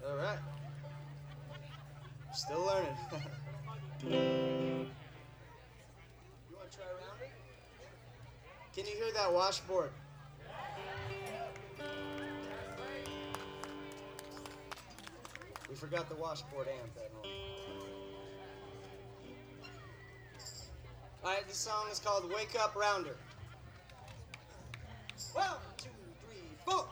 All right. Still learning. You want to try around it? Can you hear that washboard? We forgot the washboard amp at home. All right, this song is called Wake Up Rounder. 1, 2, 3, 4.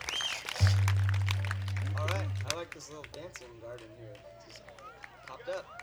This little dancing garden here just popped up.